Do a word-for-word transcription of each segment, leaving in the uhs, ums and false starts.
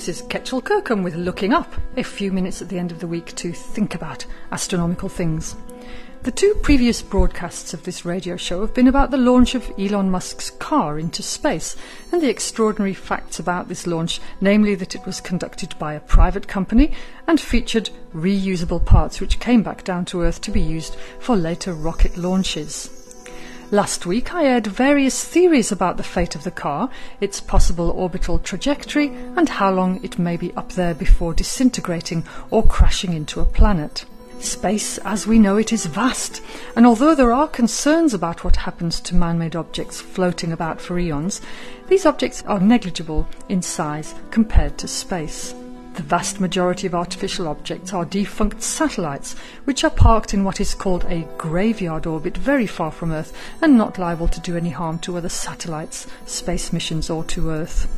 This is Ketchel Kirkham with Looking Up, a few minutes at the end of the week to think about astronomical things. The two previous broadcasts of this radio show have been about the launch of Elon Musk's car into space and the extraordinary facts about this launch, namely that it was conducted by a private company and featured reusable parts which came back down to Earth to be used for later rocket launches. Last week I aired various theories about the fate of the car, its possible orbital trajectory and how long it may be up there before disintegrating or crashing into a planet. Space, as we know it, is vast, and although there are concerns about what happens to man-made objects floating about for eons, these objects are negligible in size compared to space. The vast majority of artificial objects are defunct satellites, which are parked in what is called a graveyard orbit very far from Earth and not liable to do any harm to other satellites, space missions or to Earth.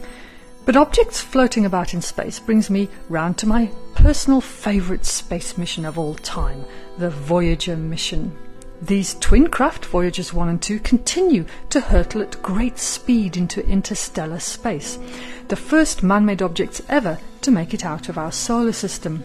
But objects floating about in space brings me round to my personal favourite space mission of all time, the Voyager mission. These twin craft, Voyagers one and two, continue to hurtle at great speed into interstellar space, the first man-made objects ever to make it out of our solar system.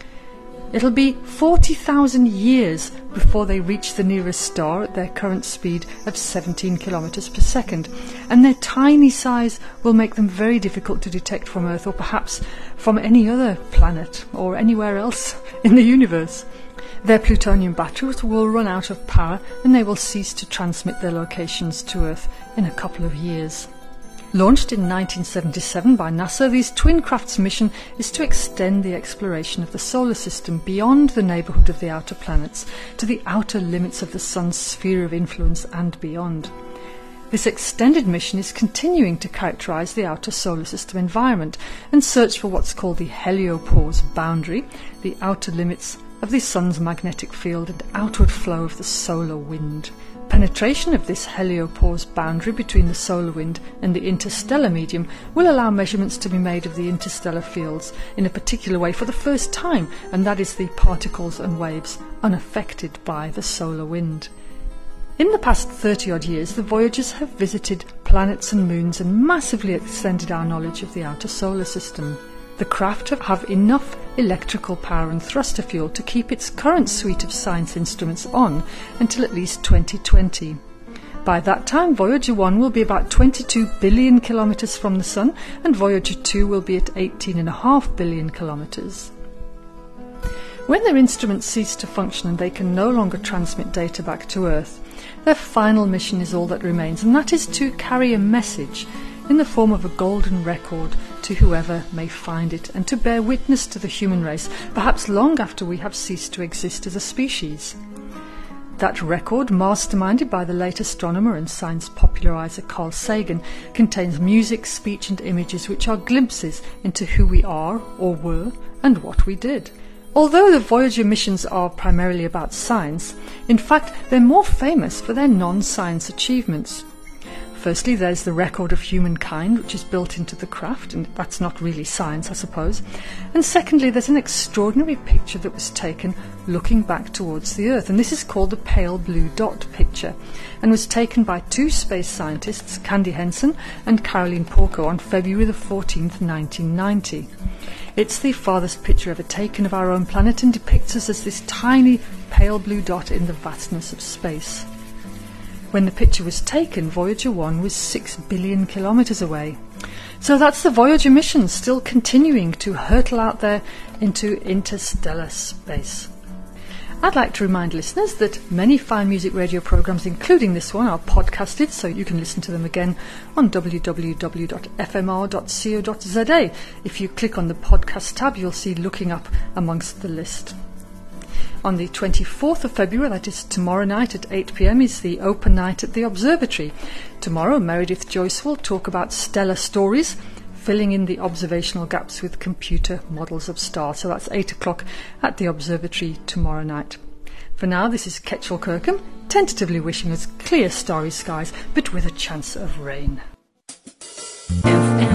It'll be forty thousand years before they reach the nearest star at their current speed of seventeen kilometres per second, and their tiny size will make them very difficult to detect from Earth or perhaps from any other planet or anywhere else in the universe. Their plutonium batteries will run out of power and they will cease to transmit their locations to Earth in a couple of years. Launched in nineteen seventy-seven by NASA, these twin crafts' mission is to extend the exploration of the solar system beyond the neighbourhood of the outer planets to the outer limits of the Sun's sphere of influence and beyond. This extended mission is continuing to characterise the outer solar system environment and search for what's called the heliopause boundary, the outer limits of the Sun's magnetic field and outward flow of the solar wind. Penetration of this heliopause boundary between the solar wind and the interstellar medium will allow measurements to be made of the interstellar fields in a particular way for the first time, and that is the particles and waves unaffected by the solar wind. In the past thirty-odd years, the Voyagers have visited planets and moons and massively extended our knowledge of the outer solar system. The craft have enough electrical power and thruster fuel to keep its current suite of science instruments on until at least twenty twenty. By that time, Voyager one will be about twenty-two billion kilometres from the Sun and Voyager two will be at eighteen point five billion kilometres. When their instruments cease to function and they can no longer transmit data back to Earth, their final mission is all that remains, and that is to carry a message in the form of a golden record to whoever may find it, and to bear witness to the human race, perhaps long after we have ceased to exist as a species. That record, masterminded by the late astronomer and science populariser Carl Sagan, contains music, speech and images which are glimpses into who we are or were and what we did. Although the Voyager missions are primarily about science, in fact they're more famous for their non-science achievements. Firstly, there's the record of humankind, which is built into the craft, and that's not really science, I suppose. And secondly, there's an extraordinary picture that was taken looking back towards the Earth, and this is called the pale blue dot picture, and was taken by two space scientists, Candy Henson and Caroline Porco, on February the fourteenth, nineteen ninety. It's the farthest picture ever taken of our own planet and depicts us as this tiny pale blue dot in the vastness of space. When the picture was taken, Voyager one was six billion kilometres away. So that's the Voyager mission, still continuing to hurtle out there into interstellar space. I'd like to remind listeners that many fine music radio programmes, including this one, are podcasted, so you can listen to them again on w w w dot f m r dot co dot z a. If you click on the podcast tab, you'll see Looking Up amongst the list. On the twenty-fourth of February, that is tomorrow night at eight p m, is the open night at the Observatory. Tomorrow, Meredith Joyce will talk about stellar stories, filling in the observational gaps with computer models of stars. So that's eight o'clock at the Observatory tomorrow night. For now, this is Ketchel Kirkham, tentatively wishing us clear starry skies, but with a chance of rain. F M